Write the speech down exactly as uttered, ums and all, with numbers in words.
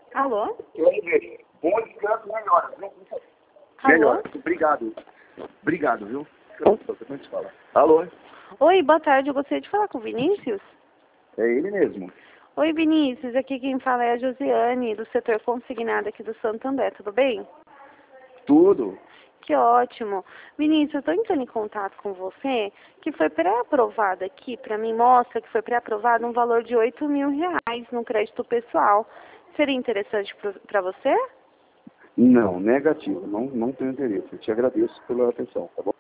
Alô? Bom descanso, melhor. Alô? Obrigado. Obrigado, viu? Como é que se fala? Alô? Oi, boa tarde. Eu gostaria de falar com o Vinícius. É ele mesmo. Oi, Vinícius. Aqui quem fala é a Josiane, do setor consignado aqui do Santander. Tudo bem? Tudo. Que ótimo. Vinícius, eu estou entrando em contato com você, que foi pré-aprovado aqui, para mim mostra que foi pré-aprovado um valor de oito mil reais no crédito pessoal. Seria interessante para você? Não, negativo. Não, não tenho interesse. Eu te agradeço pela atenção, tá bom?